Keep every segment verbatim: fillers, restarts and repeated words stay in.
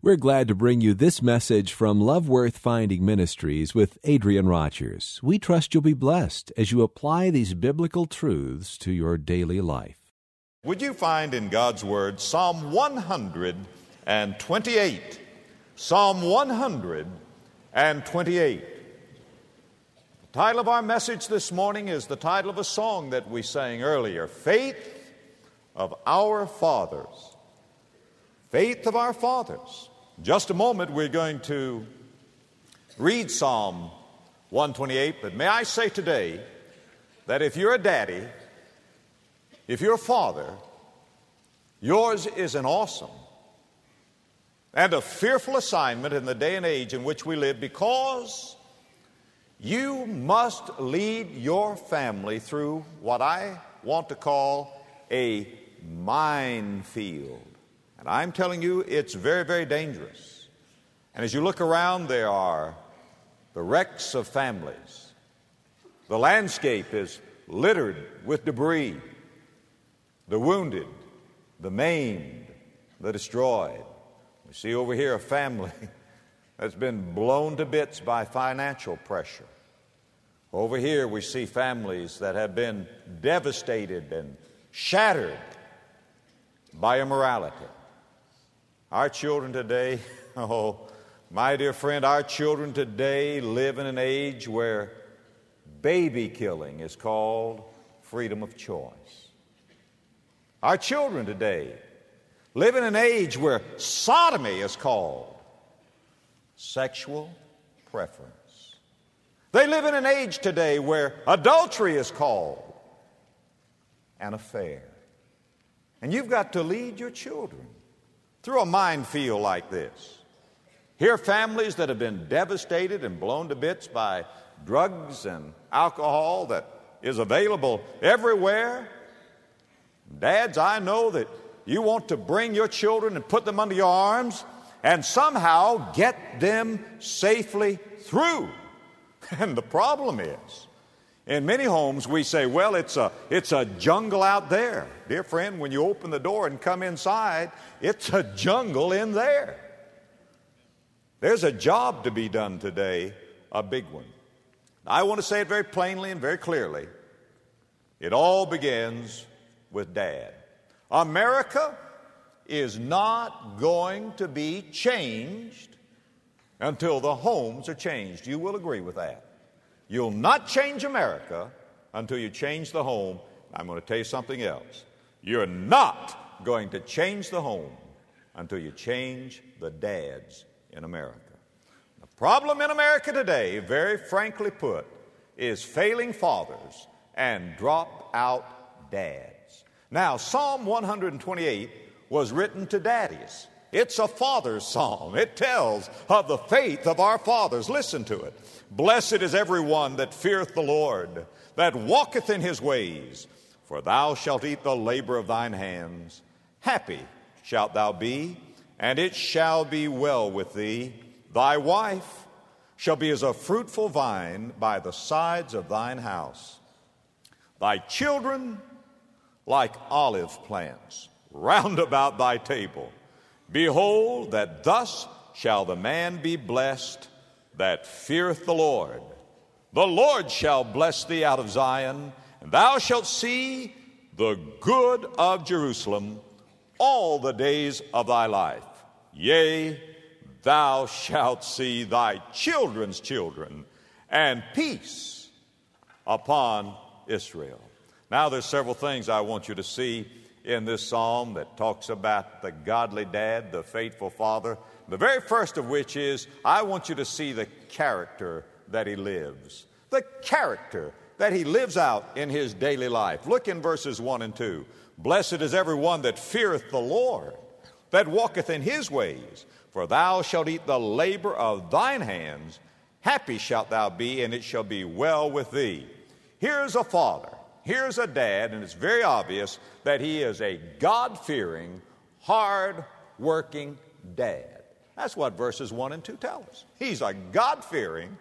We're glad to bring you this message from Love Worth Finding Ministries with Adrian Rogers. We trust you'll be blessed as you apply these biblical truths to your daily life. Would you find in God's Word Psalm one hundred twenty-eight? Psalm one hundred twenty-eight. The title of our message this morning is the title of a song that we sang earlier, Faith of Our Fathers. Faith of Our Fathers. In just a moment, we're going to read Psalm one twenty-eight, but may I say today that if you're a daddy, if you're a father, yours is an awesome and a fearful assignment in the day and age in which we live, because you must lead your family through what I want to call a minefield. And I'm telling you, it's very, very dangerous. And as you look around, there are the wrecks of families. The landscape is littered with debris. The wounded, the maimed, the destroyed. We see over here a family that's been blown to bits by financial pressure. Over here we see families that have been devastated and shattered by immorality. Our children today, oh, my dear friend, our children today live in an age where baby killing is called freedom of choice. Our children today live in an age where sodomy is called sexual preference. They live in an age today where adultery is called an affair. And you've got to lead your children through a minefield like this. Here are families that have been devastated and blown to bits by drugs and alcohol that is available everywhere. Dads, I know that you want to bring your children and put them under your arms and somehow get them safely through. And the problem is, in many homes we say, well, it's a, it's a jungle out there. Dear friend, when you open the door and come inside, it's a jungle in there. There's a job to be done today, a big one. I want to say it very plainly and very clearly. It all begins with Dad. America is not going to be changed until the homes are changed. You will agree with that. You'll not change America until you change the home. I'm going to tell you something else. You're not going to change the home until you change the dads in America. The problem in America today, very frankly put, is failing fathers and drop-out dads. Now, Psalm one hundred twenty-eight was written to daddies. It's a father's psalm. It tells of the faith of our fathers. Listen to it. Blessed is everyone that feareth the Lord, that walketh in his ways. For thou shalt eat the labor of thine hands. Happy shalt thou be, and it shall be well with thee. Thy wife shall be as a fruitful vine by the sides of thine house. Thy children like olive plants round about thy table. Behold, that thus shall the man be blessed that feareth the Lord. The Lord shall bless thee out of Zion, and thou shalt see the good of Jerusalem all the days of thy life. Yea, thou shalt see thy children's children, and peace upon Israel. Now there's several things I want you to see in this psalm that talks about the godly dad, the faithful father. The very first of which is, I want you to see the character that he lives. The character that he lives out in his daily life. Look in verses one and two. Blessed is everyone that feareth the Lord, that walketh in his ways. For thou shalt eat the labor of thine hands. Happy shalt thou be, and it shall be well with thee. Here's a father. Here's a dad, and it's very obvious that he is a God-fearing, hard-working dad. That's what verses one and two tell us. He's a God-fearing,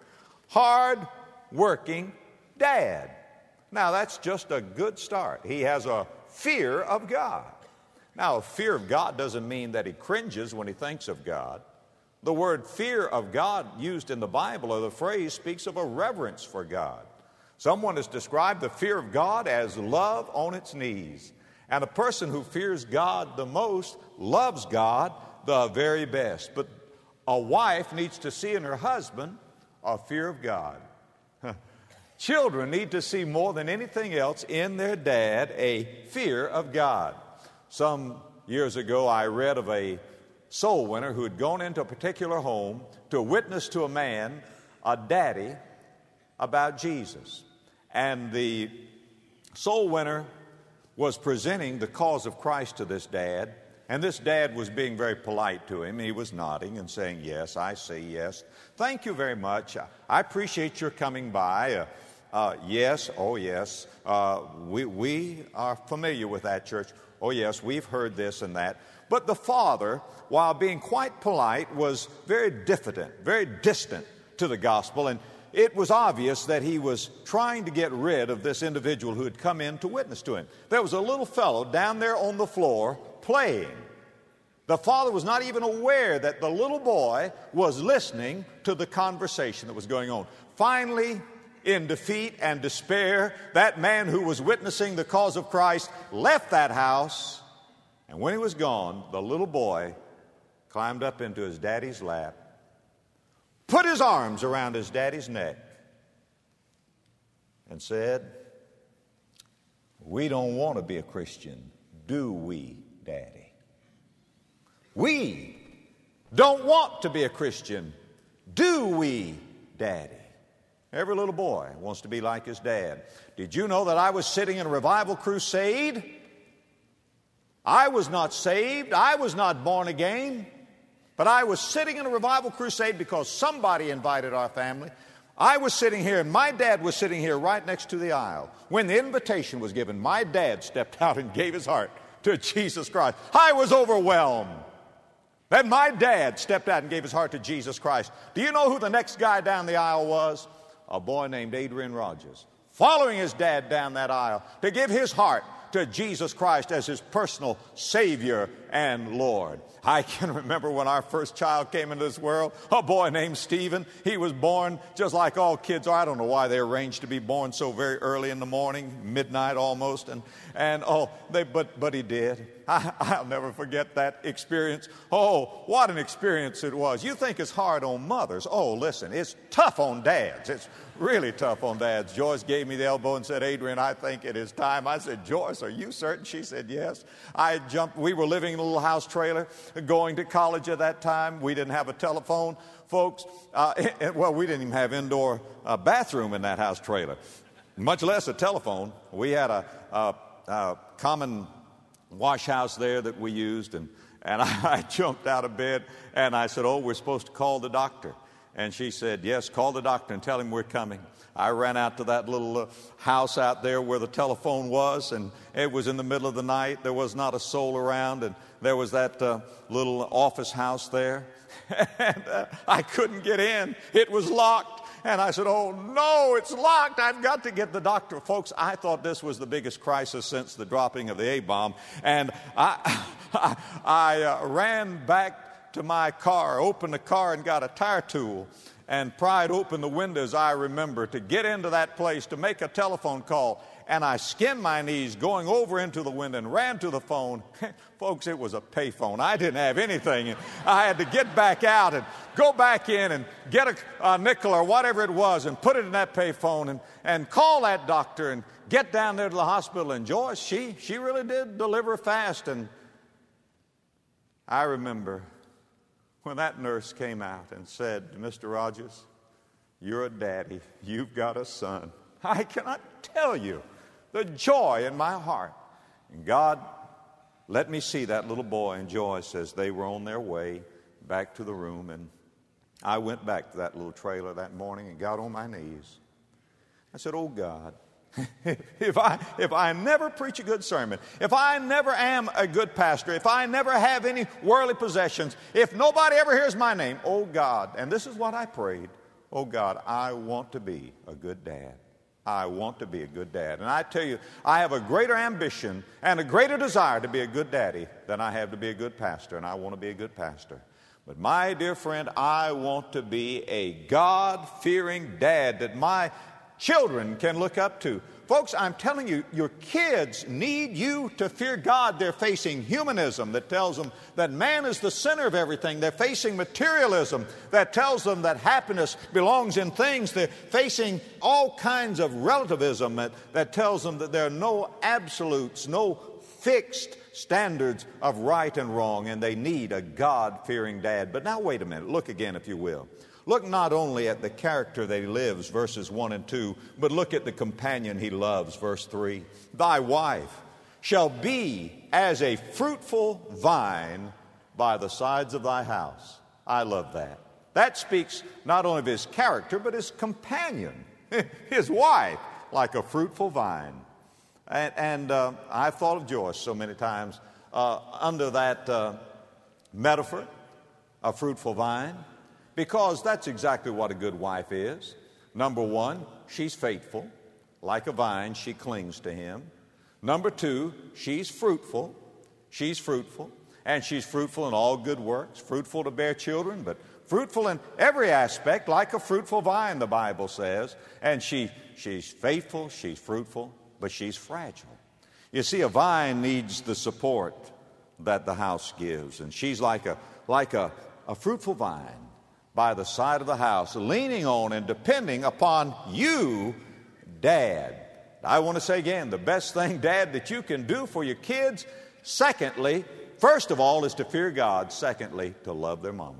hard-working dad. Now, that's just a good start. He has a fear of God. Now, fear of God doesn't mean that he cringes when he thinks of God. The word fear of God used in the Bible, or the phrase, speaks of a reverence for God. Someone has described the fear of God as love on its knees. And a person who fears God the most loves God the very best. But a wife needs to see in her husband a fear of God. Children need to see more than anything else in their dad a fear of God. Some years ago, I read of a soul winner who had gone into a particular home to witness to a man, a daddy, about Jesus. And the soul winner was presenting the cause of Christ to this dad, and this dad was being very polite to him. He was nodding and saying, yes, I see, yes. Thank you very much. I appreciate your coming by. Uh, uh, yes, oh yes, uh, we, we are familiar with that church. Oh yes, we've heard this and that. But the father, while being quite polite, was very diffident, very distant to the gospel, and it was obvious that he was trying to get rid of this individual who had come in to witness to him. There was a little fellow down there on the floor playing. The father was not even aware that the little boy was listening to the conversation that was going on. Finally, in defeat and despair, that man who was witnessing the cause of Christ left that house, and when he was gone, the little boy climbed up into his daddy's lap, put his arms around his daddy's neck, and said, we don't want to be a Christian, do we, Daddy? We don't want to be a Christian, do we, Daddy? Every little boy wants to be like his dad. Did you know that I was sitting in a revival crusade? I was not saved. I was not born again. But I was sitting in a revival crusade because somebody invited our family. I was sitting here, and my dad was sitting here right next to the aisle. When the invitation was given, my dad stepped out and gave his heart to Jesus Christ. I was overwhelmed. Then my dad stepped out and gave his heart to Jesus Christ. Do you know who the next guy down the aisle was? A boy named Adrian Rogers, following his dad down that aisle to give his heart to Jesus Christ as his personal Savior and Lord. I can remember when our first child came into this world, a boy named Stephen. He was born just like all kids are. I don't know why they arranged to be born so very early in the morning, midnight almost, and and oh, they but but he did. I, I'll never forget that experience. Oh, what an experience it was. You think it's hard on mothers. Oh, listen, it's tough on dads. It's really tough on dads. Joyce gave me the elbow and said, Adrian, I think it is time. I said, Joyce, are you certain? She said, yes. I jumped. We were living in a little house trailer, going to college at that time. We didn't have a telephone, folks. Uh, it, well, we didn't even have indoor uh, bathroom in that house trailer, much less a telephone. We had a, a, a common wash house there that we used, and, and I, I jumped out of bed, and I said, oh, we're supposed to call the doctor. And she said, yes, call the doctor and tell him we're coming. I ran out to that little uh, house out there where the telephone was, and it was in the middle of the night. There was not a soul around, and there was that uh, little office house there. and uh, I couldn't get in. It was locked. And I said, oh, no, it's locked. I've got to get the doctor. Folks, I thought this was the biggest crisis since the dropping of the A-bomb. And I, I, I uh, ran back to my car, opened the car and got a tire tool and pried open the windows, I remember, to get into that place to make a telephone call. And I skinned my knees going over into the window and ran to the phone. Folks, it was a payphone. I didn't have anything. I had to get back out and go back in and get a, a nickel or whatever it was and put it in that payphone and, and call that doctor and get down there to the hospital. And Joyce, she, she really did deliver fast. And I remember when that nurse came out and said, Mister Rogers, you're a daddy. You've got a son. I cannot tell you the joy in my heart. And God let me see that little boy and Joyce as they were on their way back to the room. And I went back to that little trailer that morning and got on my knees. I said, oh, God, if I if I never preach a good sermon, if I never am a good pastor, if I never have any worldly possessions, if nobody ever hears my name, oh, God, and this is what I prayed, oh, God, I want to be a good dad. I want to be a good dad. And I tell you, I have a greater ambition and a greater desire to be a good daddy than I have to be a good pastor, and I want to be a good pastor. But my dear friend, I want to be a God-fearing dad that my children can look up to. Folks, I'm telling you, your kids need you to fear God. They're facing humanism that tells them that man is the center of everything. They're facing materialism that tells them that happiness belongs in things. They're facing all kinds of relativism that, that tells them that there are no absolutes, no fixed standards of right and wrong, and they need a God-fearing dad. But now wait a minute. Look again, if you will. Look not only at the character that he lives, verses one and two, but look at the companion he loves, verse three. Thy wife shall be as a fruitful vine by the sides of thy house. I love that. That speaks not only of his character, but his companion, his wife, like a fruitful vine. And, and uh, I've thought of Joyce so many times uh, under that uh, metaphor, a fruitful vine. Because that's exactly what a good wife is. Number one, she's faithful. Like a vine, she clings to him. Number two, she's fruitful. She's fruitful. And she's fruitful in all good works. Fruitful to bear children, but fruitful in every aspect, like a fruitful vine, the Bible says. And she, she's faithful, she's fruitful, but she's fragile. You see, a vine needs the support that the house gives. And she's like a, like a, a fruitful vine by the side of the house, leaning on and depending upon you, Dad. I want to say again, the best thing, Dad, that you can do for your kids, secondly, first of all, is to fear God. Secondly, to love their mama.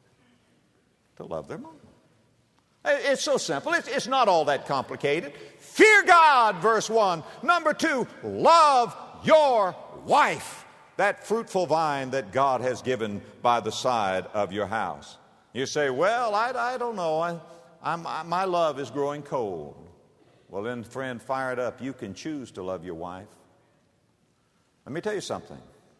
To love their mama. It's so simple. It's, it's not all that complicated. Fear God, verse one. Number two, love your wife, that fruitful vine that God has given by the side of your house. You say, well, I, I don't know. I, I'm, I, my love is growing cold. Well, then, friend, fire it up. You can choose to love your wife. Let me tell you something.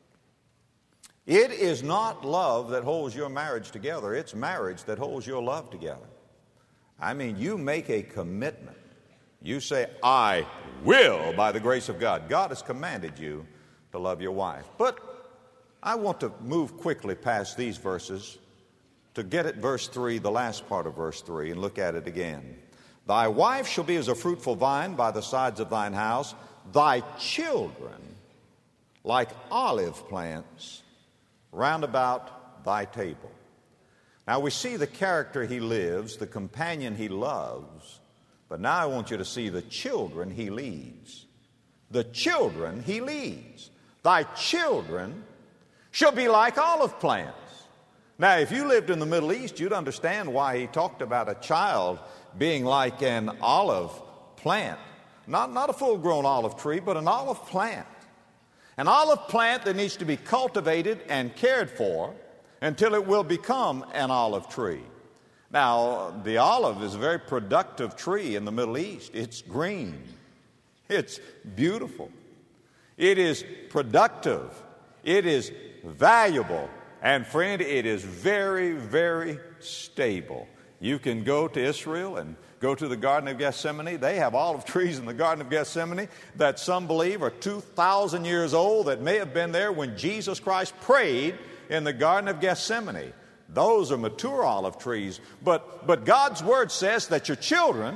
It is not love that holds your marriage together. It's marriage that holds your love together. I mean, you make a commitment. You say, I will, by the grace of God. God has commanded you to love your wife. But I want to move quickly past these verses to get at verse three, the last part of verse three, and look at it again. Thy wife shall be as a fruitful vine by the sides of thine house, thy children like olive plants round about thy table. Now we see the character he lives, the companion he loves, but now I want you to see the children he leads. The children he leads. Thy children shall be like olive plants. Now, if you lived in the Middle East, you'd understand why he talked about a child being like an olive plant. Not, not a full-grown olive tree, but an olive plant. An olive plant that needs to be cultivated and cared for until it will become an olive tree. Now, the olive is a very productive tree in the Middle East. It's green. It's beautiful. It is productive. It is valuable. And friend, it is very, very stable. You can go to Israel and go to the Garden of Gethsemane. They have olive trees in the Garden of Gethsemane that some believe are two thousand years old, that may have been there when Jesus Christ prayed in the Garden of Gethsemane. Those are mature olive trees. But, but God's Word says that your children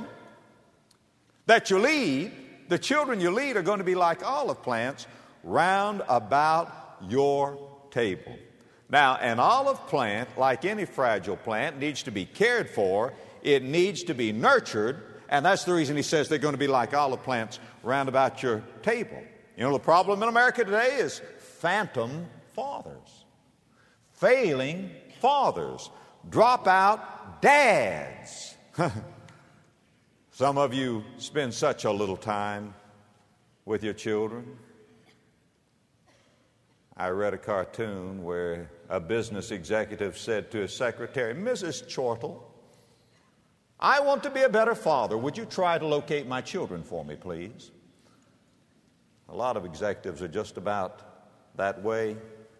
that you lead, the children you lead are going to be like olive plants round about your table. Now, an olive plant, like any fragile plant, needs to be cared for. It needs to be nurtured. And that's the reason he says they're going to be like olive plants round about your table. You know, the problem in America today is phantom fathers. Failing fathers. Dropout dads. Some of you spend such a little time with your children. I read a cartoon where a business executive said to his secretary, Missus Chortle, I want to be a better father. Would you try to locate my children for me, please? A lot of executives are just about that way.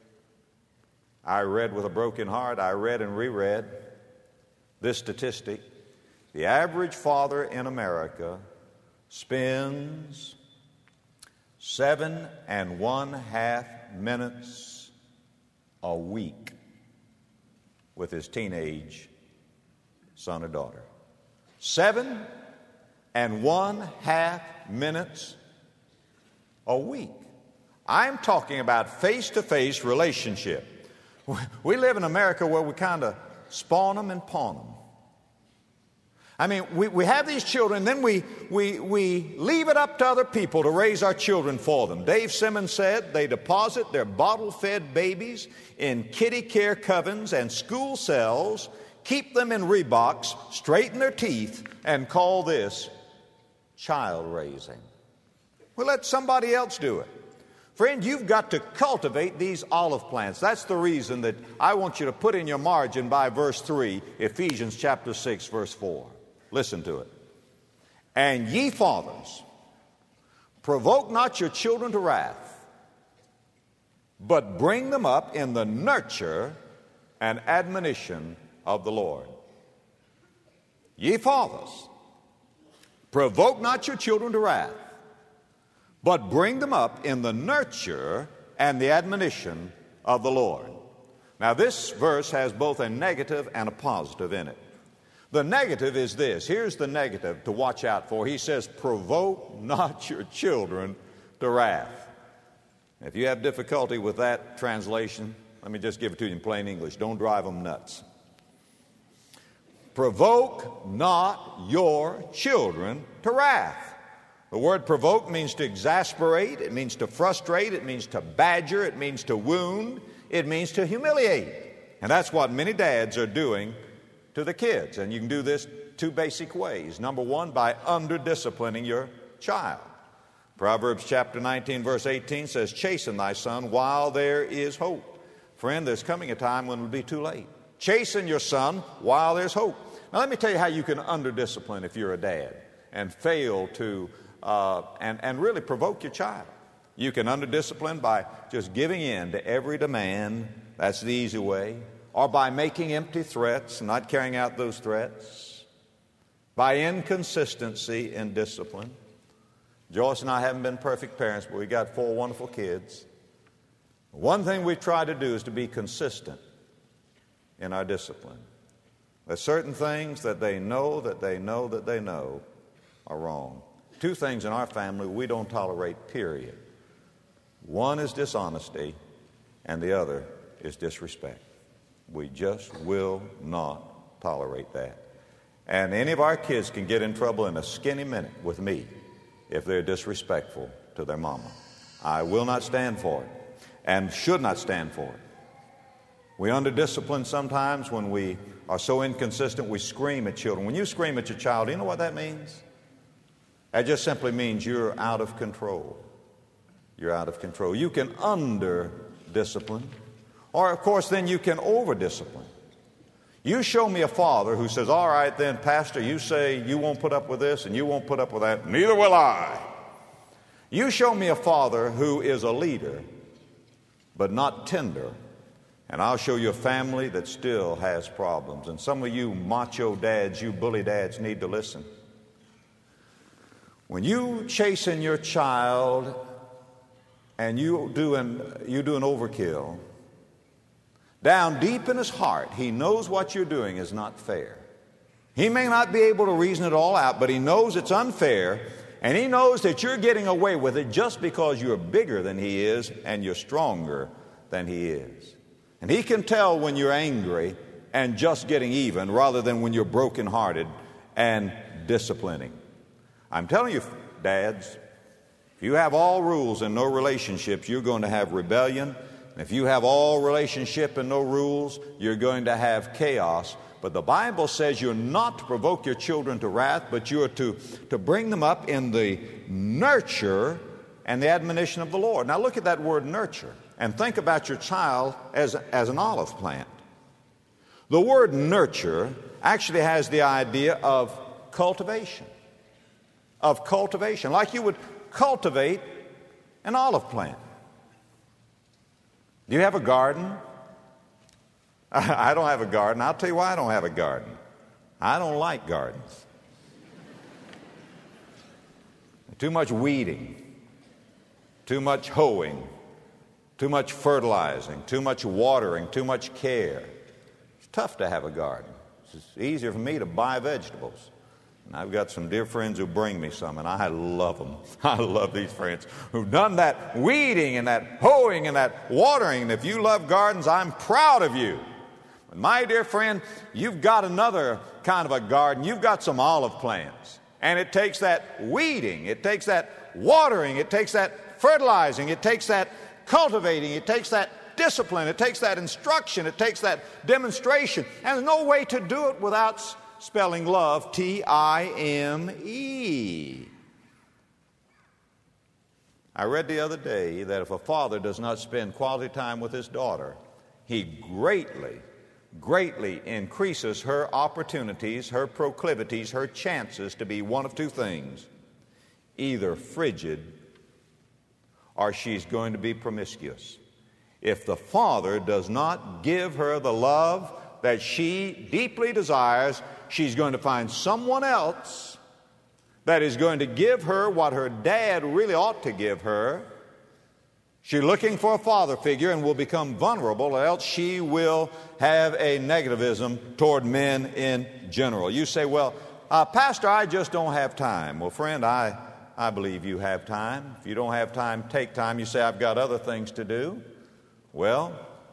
I read with a broken heart, I read and reread this statistic. The average father in America spends seven and one half minutes a week with his teenage son or daughter. Seven and one half minutes a week. I'm talking about face-to-face relationship. We live in America where we kind of spawn them and pawn them. I mean, we, we have these children, then we, we, we leave it up to other people to raise our children for them. Dave Simmons said they deposit their bottle-fed babies in kitty care covens and school cells, keep them in Reeboks, straighten their teeth, and call this child raising. Well, let somebody else do it. Friend, you've got to cultivate these olive plants. That's the reason that I want you to put in your margin by verse three, Ephesians chapter six, verse four. Listen to it. And ye fathers, provoke not your children to wrath, but bring them up in the nurture and admonition of the Lord. Ye fathers, provoke not your children to wrath, but bring them up in the nurture and the admonition of the Lord. Now, this verse has both a negative and a positive in it. The negative is this. Here's the negative to watch out for. He says, provoke not your children to wrath. If you have difficulty with that translation, let me just give it to you in plain English. Don't drive them nuts. Provoke not your children to wrath. The word provoke means to exasperate. It means to frustrate. It means to badger. It means to wound. It means to humiliate. And that's what many dads are doing to the kids. And you can do this two basic ways. Number one, by under-disciplining your child. Proverbs chapter nineteen, verse eighteen says, chasten thy son while there is hope. Friend, there's coming a time when it will be too late. Chasten your son while there's hope. Now, let me tell you how you can under-discipline if you're a dad and fail to, uh, and, and really provoke your child. You can under-discipline by just giving in to every demand. That's the easy way. Or by making empty threats and not carrying out those threats. By inconsistency in discipline. Joyce and I haven't been perfect parents, but we got four wonderful kids. One thing we try to do is to be consistent in our discipline. There's certain things that they know that they know that they know are wrong. Two things in our family we don't tolerate, period. One is dishonesty, and the other is disrespect. We just will not tolerate that. And any of our kids can get in trouble in a skinny minute with me if they're disrespectful to their mama. I will not stand for it and should not stand for it. We under-discipline sometimes when we are so inconsistent we scream at children. When you scream at your child, do you know what that means? That just simply means you're out of control. You're out of control. You can under-discipline. Or, of course, then you can over-discipline. You show me a father who says, all right then, Pastor, you say you won't put up with this and you won't put up with that. Neither will I. You show me a father who is a leader, but not tender, and I'll show you a family that still has problems. And some of you macho dads, you bully dads need to listen. When you chasten your child and you do an, you do an overkill, down deep in his heart, he knows what you're doing is not fair. He may not be able to reason it all out, but he knows it's unfair, and he knows that you're getting away with it just because you're bigger than he is and you're stronger than he is. And he can tell when you're angry and just getting even rather than when you're brokenhearted and disciplining. I'm telling you, dads, if you have all rules and no relationships, you're going to have rebellion. If you have all relationship and no rules, you're going to have chaos. But the Bible says you're not to provoke your children to wrath, but you're to, to bring them up in the nurture and the admonition of the Lord. Now look at that word nurture and think about your child as, as an olive plant. The word nurture actually has the idea of cultivation. Of cultivation, like you would cultivate an olive plant. Do you have a garden? I don't have a garden. I'll tell you why I don't have a garden. I don't like gardens. too much weeding, too much hoeing, too much fertilizing, too much watering, too much care. It's tough to have a garden. It's easier for me to buy vegetables. And I've got some dear friends who bring me some, and I love them. I love these friends who've done that weeding and that hoeing and that watering. And if you love gardens, I'm proud of you. But my dear friend, you've got another kind of a garden. You've got some olive plants. And it takes that weeding, it takes that watering, it takes that fertilizing, it takes that cultivating, it takes that discipline, it takes that instruction, it takes that demonstration. And there's no way to do it without spelling love, T I M E. I read the other day that if a father does not spend quality time with his daughter, he greatly, greatly increases her opportunities, her proclivities, her chances to be one of two things: either frigid or she's going to be promiscuous. If the father does not give her the love that she deeply desires, she's going to find someone else that is going to give her what her dad really ought to give her. She's looking for a father figure and will become vulnerable, or else she will have a negativism toward men in general. You say, well, uh, Pastor, I just don't have time. Well, friend, I, I believe you have time. If you don't have time, take time. You say, I've got other things to do. Well,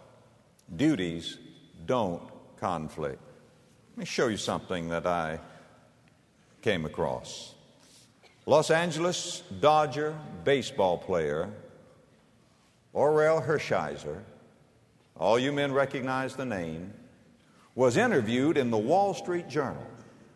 duties don't conflict. Let me show you something that I came across. Los Angeles Dodger baseball player Orel Hershiser, all you men recognize the name, was interviewed in the Wall Street Journal.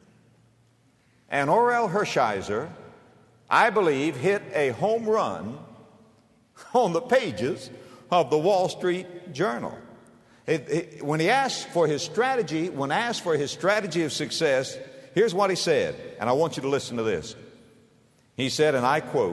And Orel Hershiser, I believe, hit a home run on the pages of the Wall Street Journal. It, it, when he asked for his strategy, when asked for his strategy of success, here's what he said, and I want you to listen to this. He said, and I quote,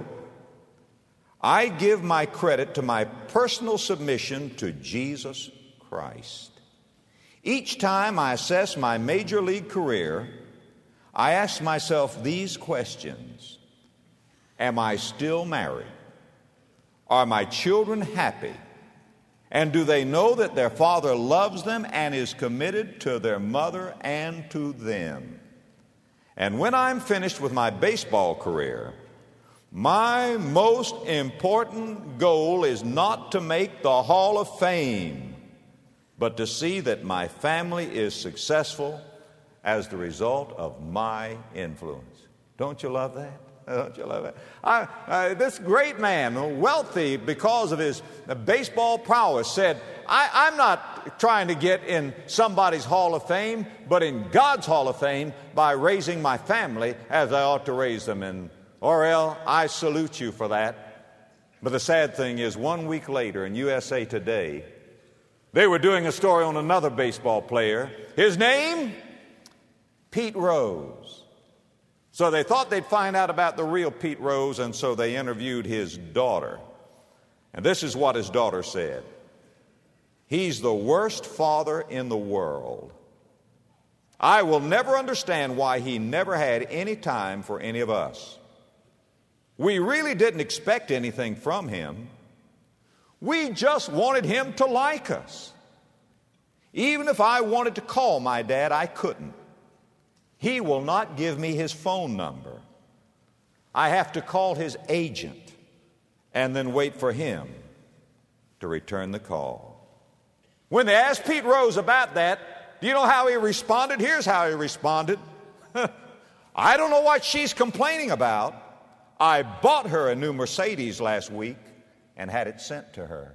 "I give my credit to my personal submission to Jesus Christ. Each time I assess my major league career, I ask myself these questions. Am I still married? Are my children happy? And do they know that their father loves them and is committed to their mother and to them? And when I'm finished with my baseball career, my most important goal is not to make the Hall of Fame, but to see that my family is successful as the result of my influence." Don't you love that? Don't you love it? I, uh, this great man, wealthy because of his baseball prowess, said, I, I'm not trying to get in somebody's Hall of Fame, but in God's Hall of Fame by raising my family as I ought to raise them. And Orel, I salute you for that. But the sad thing is, one week later in U S A Today, they were doing a story on another baseball player. His name? Pete Rose. So they thought they'd find out about the real Pete Rose, and so they interviewed his daughter. And this is what his daughter said. "He's the worst father in the world. I will never understand why he never had any time for any of us. We really didn't expect anything from him. We just wanted him to like us. Even if I wanted to call my dad, I couldn't. He will not give me his phone number. I have to call his agent and then wait for him to return the call." When they asked Pete Rose about that, do you know how he responded? Here's how he responded. "I don't know what she's complaining about. I bought her a new Mercedes last week and had it sent to her."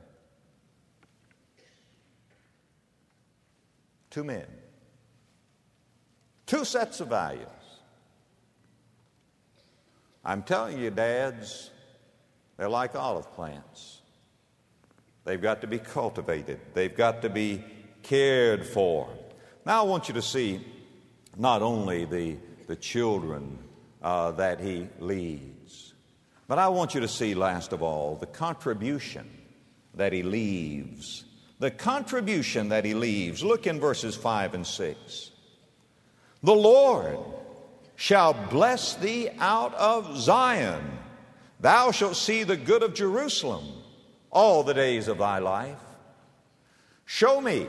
Two men. Two sets of values. I'm telling you, dads, they're like olive plants. They've got to be cultivated. They've got to be cared for. Now I want you to see not only the, the children uh, that he leads, but I want you to see, last of all, the contribution that he leaves. The contribution that he leaves. Look in verses five and six. "The Lord shall bless thee out of Zion Thou shalt see the good of Jerusalem all the days of thy life. Show me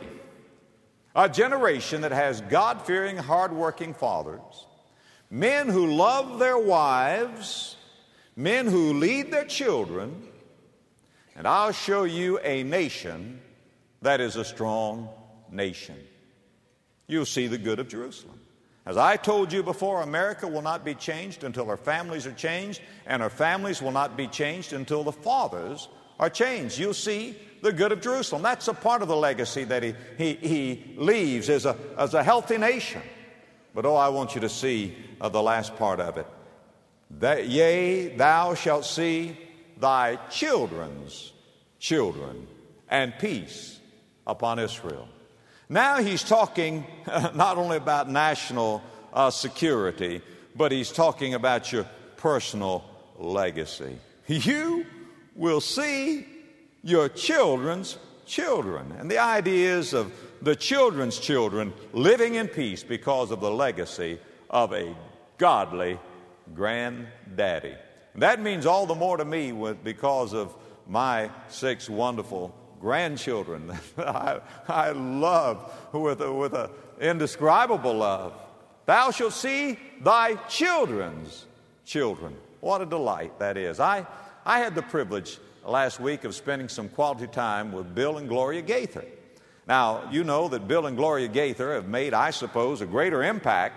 a generation that has God-fearing, hard-working fathers, men who love their wives, men who lead their children, and I'll show you a nation that is a strong nation. You'll see the good of Jerusalem. As I told you before, America will not be changed until our families are changed, and our families will not be changed until the fathers are changed. You'll see the good of Jerusalem. That's a part of the legacy that he, he, he leaves as a, as a healthy nation. But oh, I want you to see uh, the last part of it. That, yea, thou shalt see thy children's children, and peace upon Israel. Now he's talking uh, not only about national uh, security, but he's talking about your personal legacy. You will see your children's children. And the idea is of the children's children living in peace because of the legacy of a godly granddaddy. And that means all the more to me with, because of my six wonderful grandchildren I, I love with a, with an indescribable love. Thou shalt see thy children's children. What a delight that is. I, I had the privilege last week of spending some quality time with Bill and Gloria Gaither. Now, you know that Bill and Gloria Gaither have made, I suppose, a greater impact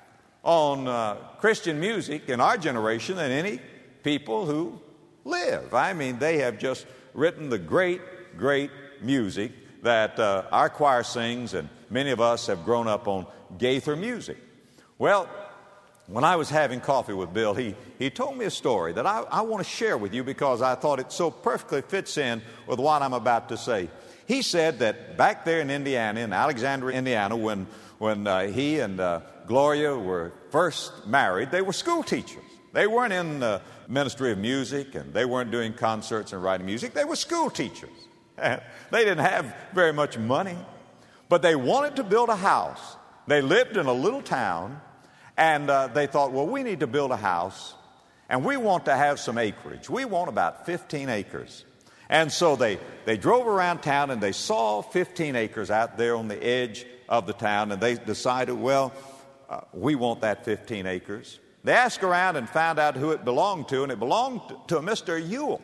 on uh, Christian music in our generation than any people who live. I mean, they have just written the great, great music that uh, our choir sings, and many of us have grown up on Gaither music. Well, when I was having coffee with Bill, he, he told me a story that I, I want to share with you because I thought it so perfectly fits in with what I'm about to say. He said that back there in Indiana, in Alexandria, Indiana, when, when uh, he and uh, Gloria were first married, they were school teachers. They weren't in the ministry of music, and they weren't doing concerts and writing music. They were school teachers. And they didn't have very much money, but they wanted to build a house. They lived in a little town, and uh, they thought, well, we need to build a house, and we want to have some acreage. We want about fifteen acres. And so they, they drove around town, and they saw fifteen acres out there on the edge of the town, and they decided, well, uh, we want that fifteen acres. They asked around and found out who it belonged to, and it belonged to a Mister Ewell,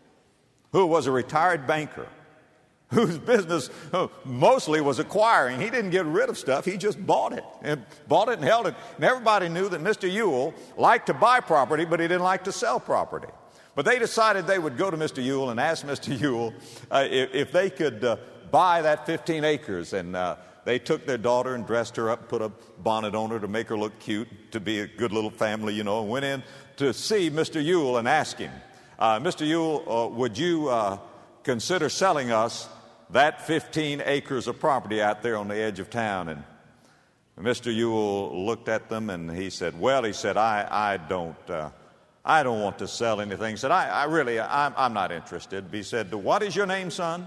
who was a retired banker, whose business mostly was acquiring. He didn't get rid of stuff. He just bought it and bought it and held it. And everybody knew that Mister Ewell liked to buy property, but he didn't like to sell property. But they decided they would go to Mister Ewell and ask Mister Ewell uh, if, if they could uh, buy that fifteen acres. And uh, they took their daughter and dressed her up, put a bonnet on her to make her look cute, to be a good little family, you know, and went in to see Mister Ewell and ask him, uh, Mister Ewell, uh, would you uh, consider selling us that fifteen acres of property out there on the edge of town? And Mister Ewell looked at them and he said, well, he said, I, I don't, uh, I don't want to sell anything. He said, I, I really, I'm, I'm not interested. He said, what is your name, son?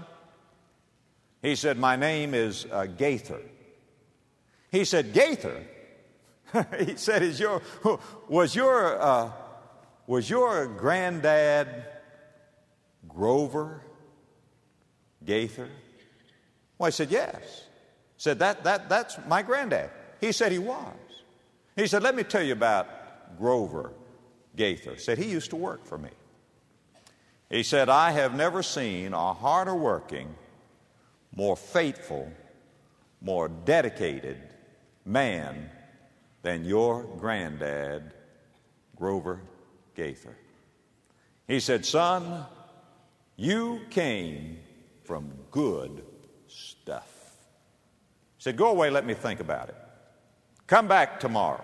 He said, my name is uh, Gaither. He said, Gaither? He said, is your, was your, uh, was your granddad Grover Gaither? Well, I said, yes. He said, that, that, that's my granddad. He said he was. He said, let me tell you about Grover Gaither. He said, he used to work for me. He said, I have never seen a harder working, more faithful, more dedicated man than your granddad, Grover Gaither. He said, son, you came from good stuff. He said, go away, let me think about it. Come back tomorrow.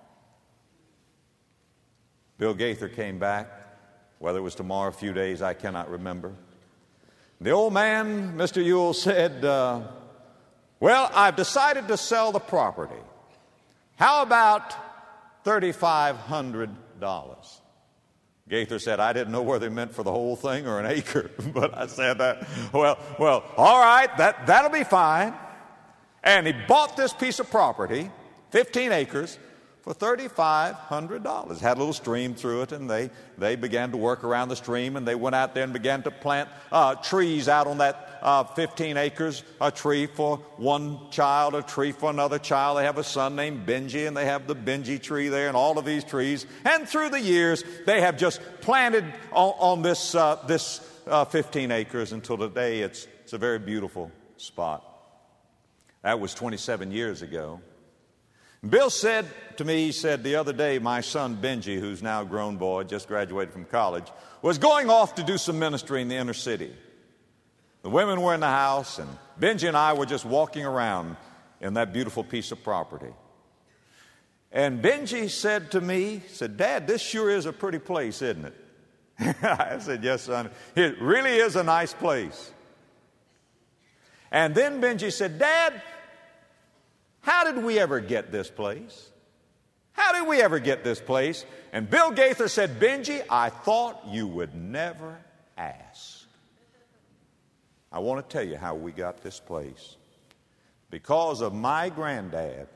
Bill Gaither came back, whether it was tomorrow, a few days, I cannot remember. The old man, Mister Ewell, said, uh, well, I've decided to sell the property. How about thirty-five hundred dollars? Gaither said, I didn't know whether he meant for the whole thing or an acre. But I said, uh, well, well, all right, that, that'll be fine. And he bought this piece of property, fifteen acres, for three thousand five hundred dollars. Had a little stream through it, and they, they began to work around the stream, and they went out there and began to plant uh, trees out on that uh, fifteen acres, a tree for one child, a tree for another child. They have a son named Benji, and they have the Benji tree there, and all of these trees. And through the years, they have just planted on, on this, uh, this uh, fifteen acres until today it's, it's a very beautiful spot. That was twenty-seven years ago. Bill said to me, he said the other day, my son Benji, who's now a grown boy, just graduated from college, was going off to do some ministry in the inner city. The women were in the house, and Benji and I were just walking around in that beautiful piece of property. And Benji said to me, he said, Dad, this sure is a pretty place, isn't it? I said, yes, son, it really is a nice place. And then Benji said, Dad, how did we ever get this place? How did we ever get this place? And Bill Gaither said, Benji, I thought you would never ask. I want to tell you how we got this place. Because of my granddad,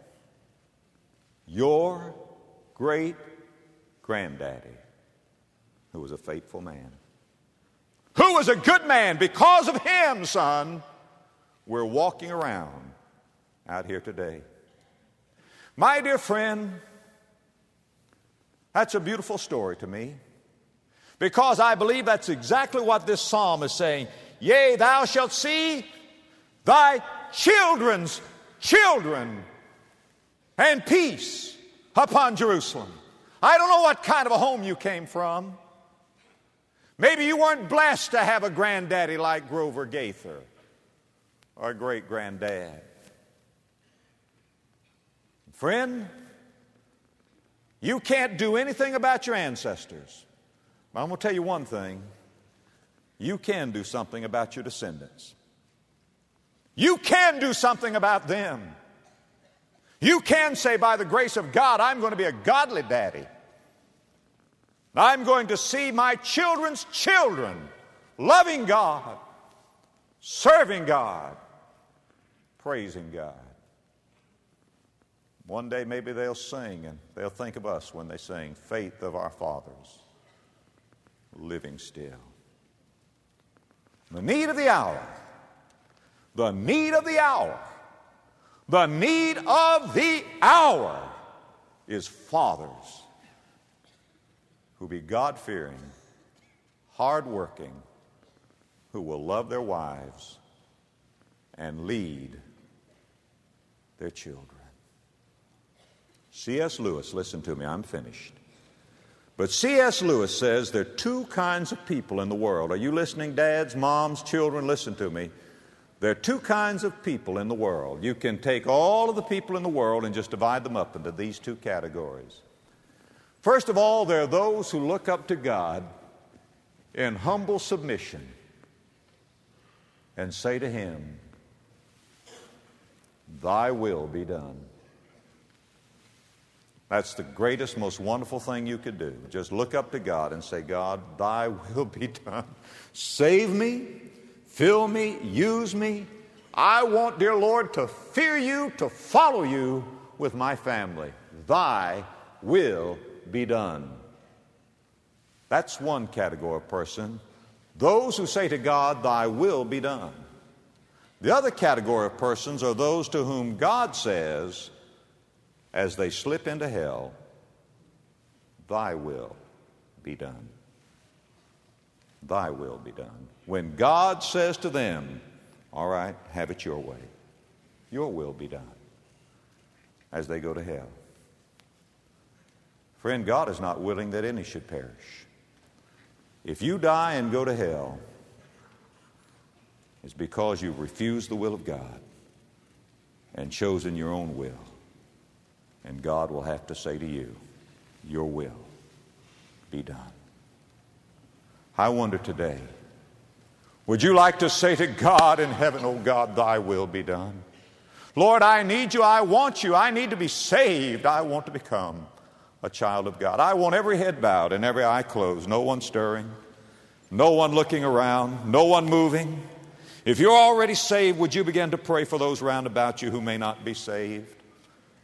your great granddaddy, who was a faithful man, who was a good man. Because of him, son, we're walking around out here today. My dear friend, that's a beautiful story to me, because I believe that's exactly what this psalm is saying. Yea, thou shalt see thy children's children, and peace upon Jerusalem. I don't know what kind of a home you came from. Maybe you weren't blessed to have a granddaddy like Grover Gaither or a great-granddad. Friend, you can't do anything about your ancestors. But I'm going to tell you one thing. You can do something about your descendants. You can do something about them. You can say, by the grace of God, I'm going to be a godly daddy. I'm going to see my children's children loving God, serving God, praising God. One day maybe they'll sing, and they'll think of us when they sing, Faith of our fathers, living still. The need of the hour, the need of the hour, the need of the hour is fathers who be God-fearing, hard-working, who will love their wives and lead their children. C S Lewis, listen to me, I'm finished. But C S Lewis says there are two kinds of people in the world. Are you listening, dads, moms, children? Listen to me. There are two kinds of people in the world. You can take all of the people in the world and just divide them up into these two categories. First of all, there are those who look up to God in humble submission and say to Him, Thy will be done. That's the greatest, most wonderful thing you could do. Just look up to God and say, God, Thy will be done. Save me, fill me, use me. I want, dear Lord, to fear You, to follow You with my family. Thy will be done. That's one category of person. Those who say to God, Thy will be done. The other category of persons are those to whom God says, as they slip into hell, Thy will be done. Thy will be done. When God says to them, all right, have it your way. Your will be done. As they go to hell. Friend, God is not willing that any should perish. If you die and go to hell, it's because you've refused the will of God and chosen your own will. And God will have to say to you, Your will be done. I wonder today, would you like to say to God in heaven, Oh God, Thy will be done? Lord, I need You. I want You. I need to be saved. I want to become a child of God. I want every head bowed and every eye closed, no one stirring, no one looking around, no one moving. If you're already saved, would you begin to pray for those round about you who may not be saved?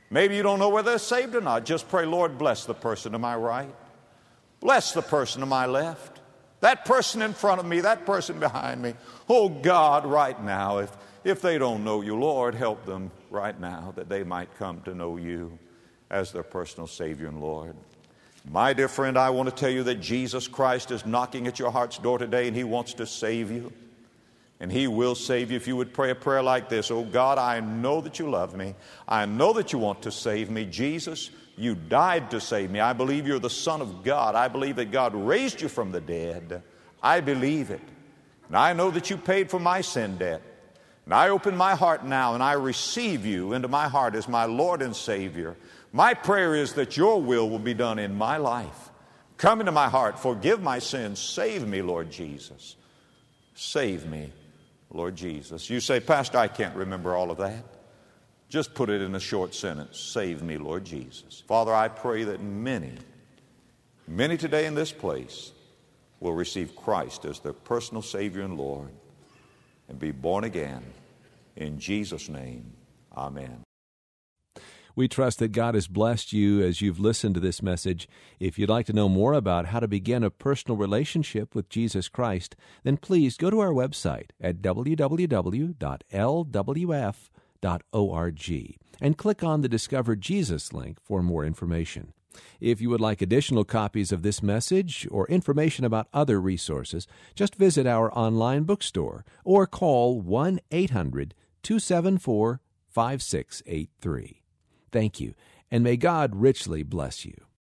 Maybe you don't know whether they're saved or not. Just pray, Lord, bless the person to my right. Bless the person to my left. That person in front of me, that person behind me. Oh, God, right now, if, if they don't know you, Lord, help them right now that they might come to know you as their personal Savior and Lord. My dear friend, I want to tell you that Jesus Christ is knocking at your heart's door today, and He wants to save you. And He will save you if you would pray a prayer like this. Oh God, I know that you love me. I know that you want to save me. Jesus, you died to save me. I believe you're the Son of God. I believe that God raised you from the dead. I believe it. And I know that you paid for my sin debt. And I open my heart now and I receive you into my heart as my Lord and Savior. My prayer is that your will will be done in my life. Come into my heart. Forgive my sins. Save me, Lord Jesus. Save me, Lord Jesus. You say, Pastor, I can't remember all of that. Just put it in a short sentence. Save me, Lord Jesus. Father, I pray that many, many today in this place will receive Christ as their personal Savior and Lord and be born again. In Jesus' name, amen. We trust that God has blessed you as you've listened to this message. If you'd like to know more about how to begin a personal relationship with Jesus Christ, then please go to our website at w w w dot l w f dot org and click on the Discover Jesus link for more information. If you would like additional copies of this message or information about other resources, just visit our online bookstore or call one eight hundred two seven four five six eight three. Thank you, and may God richly bless you.